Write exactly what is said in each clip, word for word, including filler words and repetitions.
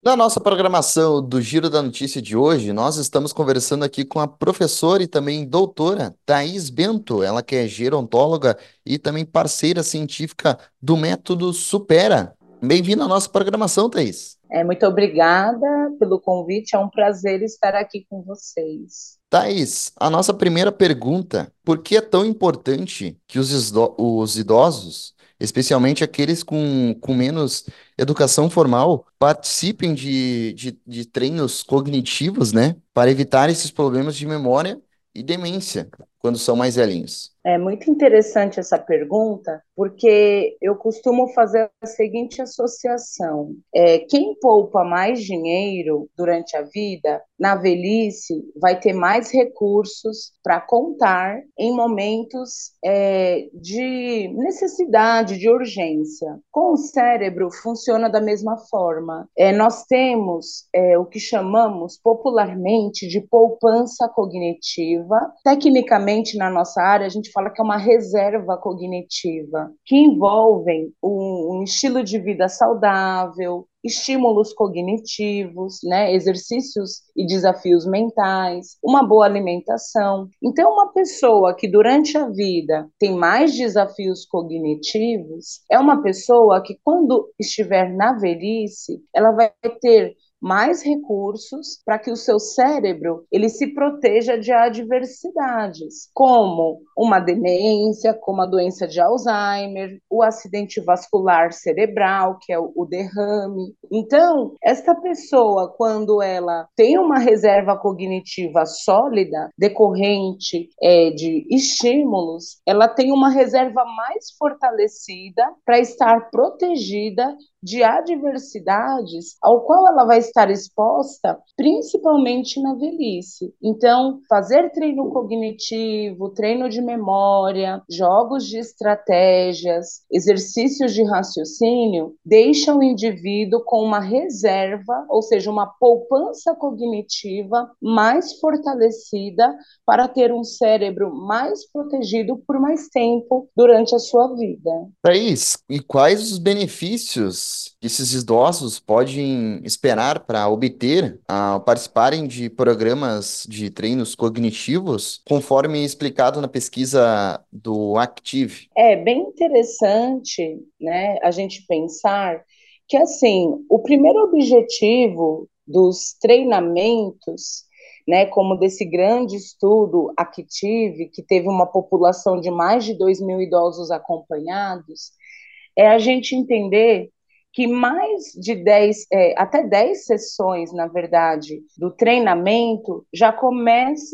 Na nossa programação do Giro da Notícia de hoje, nós estamos conversando aqui com a professora e também doutora Thaís Bento, ela que é gerontóloga e também parceira científica do método Supera. Bem-vinda à nossa programação, Thaís. É, muito obrigada pelo convite, é um prazer estar aqui com vocês. Thaís, a nossa primeira pergunta: por que é tão importante que os, isdo- os idosos, especialmente aqueles com, com menos educação formal, participem de, de, de treinos cognitivos, né, para evitar esses problemas de memória e demência quando são mais velhinhos? É muito interessante essa pergunta, porque eu costumo fazer a seguinte associação: é, quem poupa mais dinheiro durante a vida, na velhice, vai ter mais recursos para contar em momentos é, de necessidade, de urgência. Com o cérebro, funciona da mesma forma. É, nós temos é, o que chamamos popularmente de poupança cognitiva. Tecnicamente, na nossa área, a gente fala que é uma reserva cognitiva, que envolvem um, um estilo de vida saudável, estímulos cognitivos, né, exercícios e desafios mentais, uma boa alimentação. Então, uma pessoa que durante a vida tem mais desafios cognitivos é uma pessoa que, quando estiver na velhice, ela vai ter mais recursos para que o seu cérebro ele se proteja de adversidades, como uma demência, como a doença de Alzheimer, o acidente vascular cerebral, que é o, o derrame. Então, esta pessoa, quando ela tem uma reserva cognitiva sólida, decorrente é, de estímulos, ela tem uma reserva mais fortalecida para estar protegida de adversidades ao qual ela vai estar exposta, principalmente na velhice. Então, fazer treino cognitivo, treino de memória, jogos de estratégias, exercícios de raciocínio, deixa o indivíduo com uma reserva, ou seja, uma poupança cognitiva mais fortalecida para ter um cérebro mais protegido por mais tempo durante a sua vida. Thaís, e quais os benefícios que esses idosos podem esperar para obter ao participarem de programas de treinos cognitivos, conforme explicado na pesquisa do Active? É bem interessante, né, a gente pensar que assim, o primeiro objetivo dos treinamentos, né, como desse grande estudo Active, que teve uma população de mais de dois mil idosos acompanhados, é a gente entender que mais de dez, é, até dez sessões, na verdade, do treinamento já começa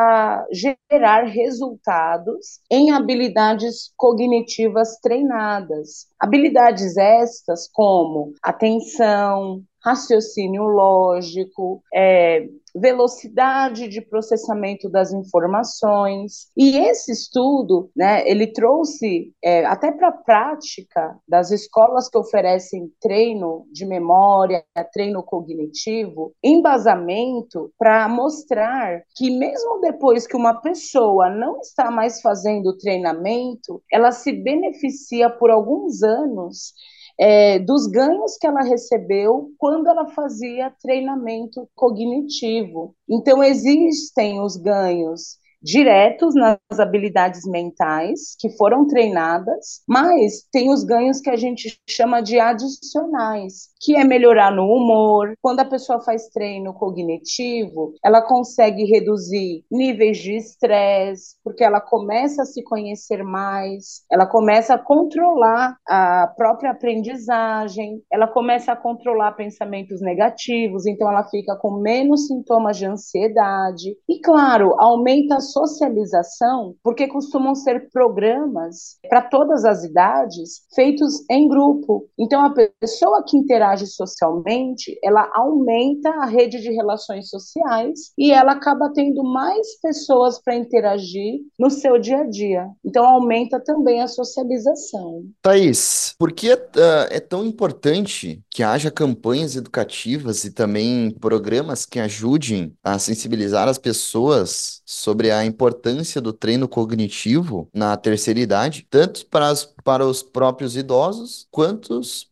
a gerar resultados em habilidades cognitivas treinadas. Habilidades estas como atenção, raciocínio lógico, é, velocidade de processamento das informações. E esse estudo, né, ele trouxe é, até para a prática das escolas que oferecem treino de memória, treino cognitivo, embasamento para mostrar que mesmo depois que uma pessoa não está mais fazendo treinamento, ela se beneficia por alguns anos é, dos ganhos que ela recebeu quando ela fazia treinamento cognitivo. Então, existem os ganhos diretos nas habilidades mentais que foram treinadas, mas tem os ganhos que a gente chama de adicionais, que é melhorar no humor. Quando a pessoa faz treino cognitivo, ela consegue reduzir níveis de estresse, porque ela começa a se conhecer mais, ela começa a controlar a própria aprendizagem, ela começa a controlar pensamentos negativos, então ela fica com menos sintomas de ansiedade. E, claro, aumenta a socialização, porque costumam ser programas para todas as idades, feitos em grupo. Então, a pessoa que interage socialmente, ela aumenta a rede de relações sociais e ela acaba tendo mais pessoas para interagir no seu dia a dia. Então, aumenta também a socialização. Thaís, por que é, ah, é tão importante que haja campanhas educativas e também programas que ajudem a sensibilizar as pessoas sobre a importância do treino cognitivo na terceira idade, tanto para, as- para os próprios idosos quanto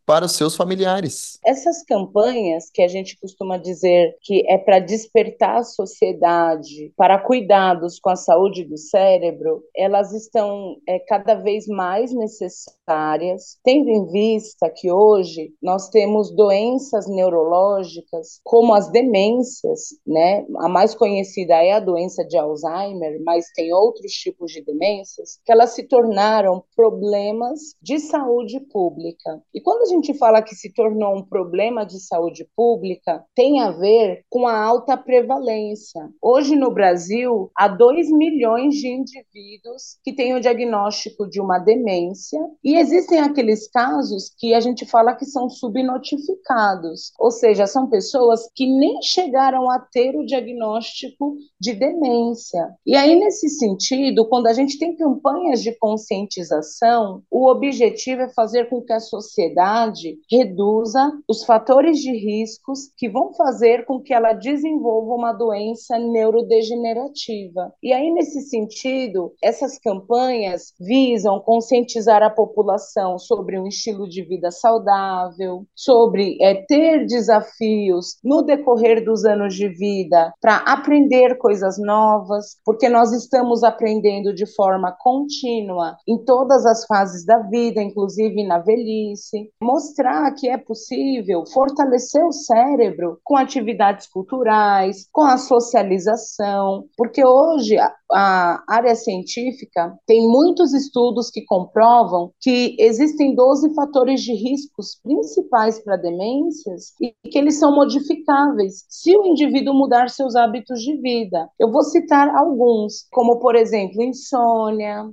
para os seus familiares. Essas campanhas que a gente costuma dizer que é para despertar a sociedade para cuidados com a saúde do cérebro, elas estão é, cada vez mais necessárias, tendo em vista que hoje nós temos doenças neurológicas como as demências, né? A mais conhecida é a doença de Alzheimer, mas tem outros tipos de demências que elas se tornaram problemas de saúde pública. E quando a gente fala que se tornou um problema de saúde pública, tem a ver com a alta prevalência. Hoje no Brasil, há dois milhões de indivíduos que têm o diagnóstico de uma demência e existem aqueles casos que a gente fala que são subnotificados, ou seja, são pessoas que nem chegaram a ter o diagnóstico de demência. E aí, nesse sentido, quando a gente tem campanhas de conscientização, o objetivo é fazer com que a sociedade reduza os fatores de riscos que vão fazer com que ela desenvolva uma doença neurodegenerativa. E aí, nesse sentido, essas campanhas visam conscientizar a população sobre um estilo de vida saudável, sobre é, ter desafios no decorrer dos anos de vida para aprender coisas novas, porque nós estamos aprendendo de forma contínua em todas as fases da vida, inclusive na velhice, mostrar que é possível fortalecer o cérebro com atividades culturais, com a socialização, porque hoje a, a área científica tem muitos estudos que comprovam que existem doze fatores de riscos principais para demências e que eles são modificáveis se o indivíduo mudar seus hábitos de vida. Eu vou citar alguns, como, por exemplo, insônia,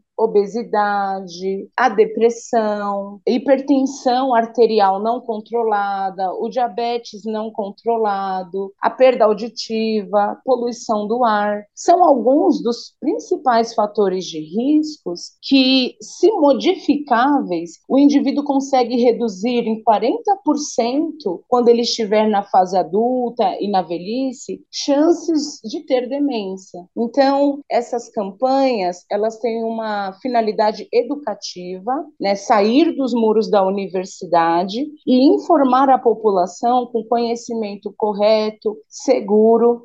obesidade, a depressão, hipertensão arterial não controlada, o diabetes não controlado, a perda auditiva, poluição do ar. São alguns dos principais fatores de riscos que, se modificáveis, o indivíduo consegue reduzir em quarenta por cento quando ele estiver na fase adulta e na velhice, chances de ter demência. Então, essas campanhas, elas têm uma finalidade educativa, né, sair dos muros da universidade e informar a população com conhecimento correto, seguro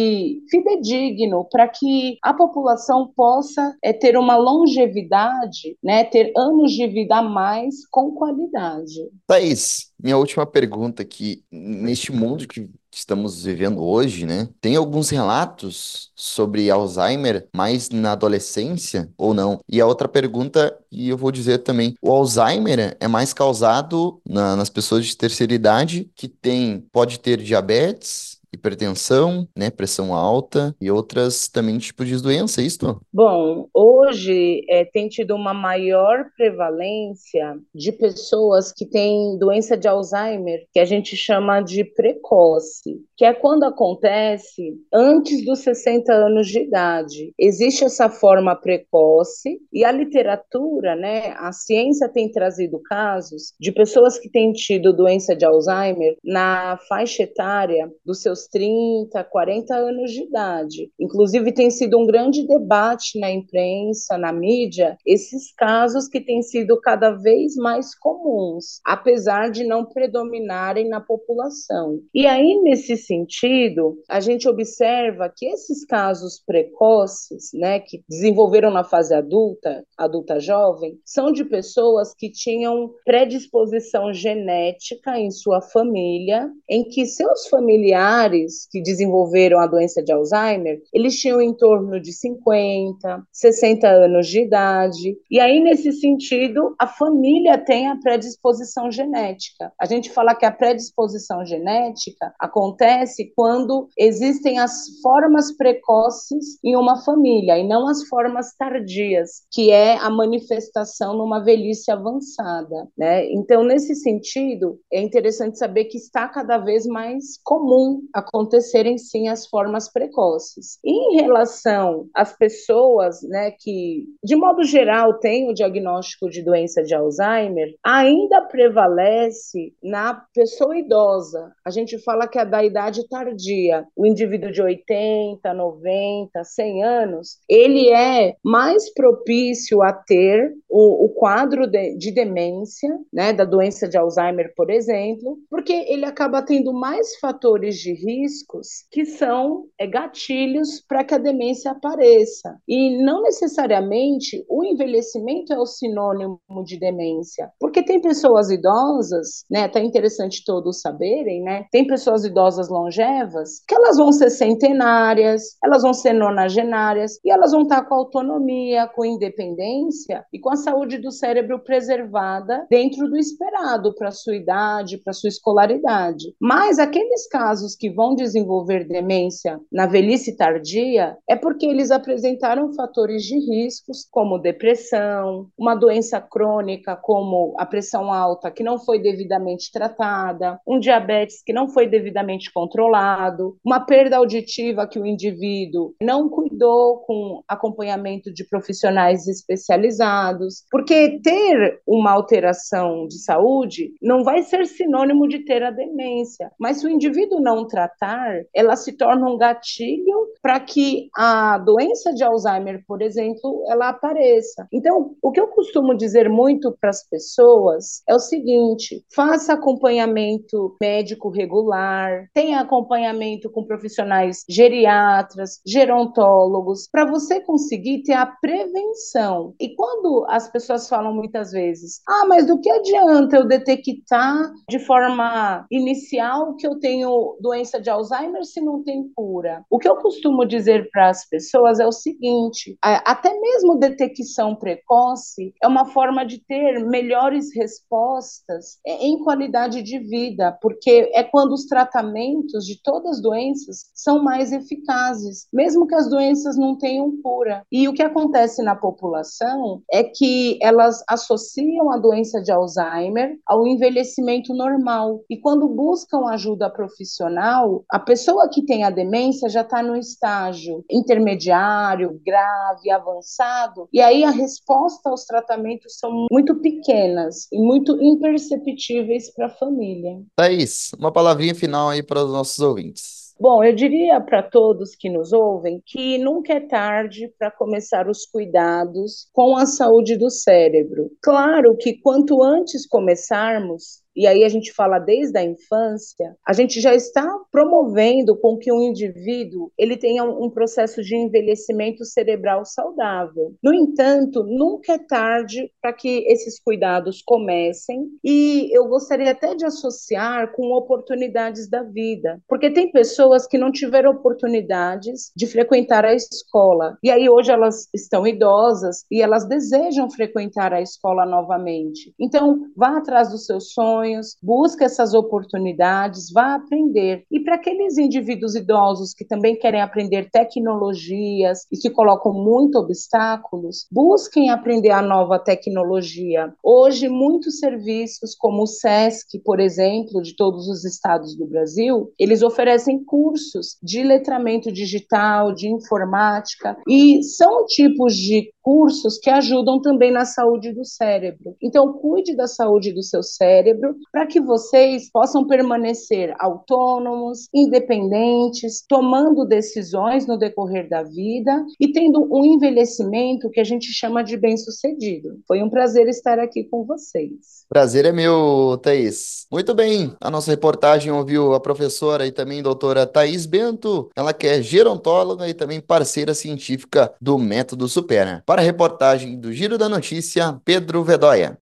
e fidedigno, para que a população possa é, ter uma longevidade, né, ter anos de vida a mais com qualidade. Thaís, minha última pergunta aqui, neste mundo que estamos vivendo hoje, né? Tem alguns relatos sobre Alzheimer mais na adolescência ou não? E a outra pergunta, e eu vou dizer também, o Alzheimer é mais causado na- nas pessoas de terceira idade que tem, pode ter diabetes, hipertensão, né, pressão alta e outras também tipos de doença, é isso? Bom, hoje é, tem tido uma maior prevalência de pessoas que têm doença de Alzheimer, que a gente chama de precoce, que é quando acontece antes dos sessenta anos de idade. Existe essa forma precoce e a literatura, né, a ciência tem trazido casos de pessoas que têm tido doença de Alzheimer na faixa etária dos seus trinta, quarenta anos de idade. Inclusive, tem sido um grande debate na imprensa, na mídia, esses casos que têm sido cada vez mais comuns, apesar de não predominarem na população. E aí, nesse sentido, a gente observa que esses casos precoces, né, que desenvolveram na fase adulta, adulta jovem, são de pessoas que tinham predisposição genética em sua família, em que seus familiares que desenvolveram a doença de Alzheimer, eles tinham em torno de cinquenta, sessenta anos de idade. E aí, nesse sentido, a família tem a predisposição genética. A gente fala que a predisposição genética acontece quando existem as formas precoces em uma família e não as formas tardias, que é a manifestação numa velhice avançada, né? Então, nesse sentido, é interessante saber que está cada vez mais comum acontecerem sim as formas precoces. Em relação às pessoas, né, que de modo geral têm o diagnóstico de doença de Alzheimer, ainda prevalece na pessoa idosa. A gente fala que é da idade tardia. O indivíduo de oitenta, noventa, cem anos, ele é mais propício a ter o, o quadro de, de demência, né, da doença de Alzheimer, por exemplo, porque ele acaba tendo mais fatores de riscos que são é, gatilhos para que a demência apareça. E não necessariamente o envelhecimento é o sinônimo de demência, porque tem pessoas idosas, né, até interessante todos saberem, né, tem pessoas idosas longevas que elas vão ser centenárias, elas vão ser nonagenárias e elas vão estar com autonomia, com independência e com a saúde do cérebro preservada dentro do esperado para a sua idade, para a sua escolaridade. Mas aqueles casos que vão desenvolver demência na velhice tardia é porque eles apresentaram fatores de riscos como depressão, uma doença crônica como a pressão alta que não foi devidamente tratada, um diabetes que não foi devidamente controlado, uma perda auditiva que o indivíduo não cuidou com acompanhamento de profissionais especializados, porque ter uma alteração de saúde não vai ser sinônimo de ter a demência, mas se o indivíduo não tratar, ela se torna um gatilho para que a doença de Alzheimer, por exemplo, ela apareça. Então, o que eu costumo dizer muito para as pessoas é o seguinte: faça acompanhamento médico regular, tenha acompanhamento com profissionais geriatras, gerontólogos, para você conseguir ter a prevenção. E quando as pessoas falam muitas vezes, ah, mas do que adianta eu detectar de forma inicial que eu tenho doença de Alzheimer se não tem cura? O que eu costumo dizer para as pessoas é o seguinte: até mesmo detecção precoce é uma forma de ter melhores respostas em qualidade de vida, porque é quando os tratamentos de todas as doenças são mais eficazes, mesmo que as doenças não tenham cura. E o que acontece na população é que elas associam a doença de Alzheimer ao envelhecimento normal. E quando buscam ajuda profissional, a pessoa que tem a demência já está no estágio intermediário, grave, avançado, e aí a resposta aos tratamentos são muito pequenas e muito imperceptíveis para a família. Thaís, uma palavrinha final aí para os nossos ouvintes. Bom, eu diria para todos que nos ouvem que nunca é tarde para começar os cuidados com a saúde do cérebro. Claro que quanto antes começarmos, e aí a gente fala desde a infância, a gente já está promovendo com que o indivíduo ele tenha um processo de envelhecimento cerebral saudável. No entanto, nunca é tarde para que esses cuidados comecem, e eu gostaria até de associar com oportunidades da vida, porque tem pessoas que não tiveram oportunidades de frequentar a escola, e aí hoje elas estão idosas e elas desejam frequentar a escola novamente. Então, vá atrás dos seus sonhos, busca essas oportunidades, vá aprender. E para aqueles indivíduos idosos que também querem aprender tecnologias e que colocam muito obstáculos, busquem aprender a nova tecnologia. Hoje, muitos serviços, como o SESC, por exemplo, de todos os estados do Brasil, eles oferecem cursos de letramento digital, de informática, e são tipos de cursos que ajudam também na saúde do cérebro. Então, cuide da saúde do seu cérebro para que vocês possam permanecer autônomos, independentes, tomando decisões no decorrer da vida e tendo um envelhecimento que a gente chama de bem-sucedido. Foi um prazer estar aqui com vocês. Prazer é meu, Thaís. Muito bem, a nossa reportagem ouviu a professora e também doutora Thaís Bento, ela que é gerontóloga e também parceira científica do Método Supera. Para a reportagem do Giro da Notícia, Pedro Vedóia.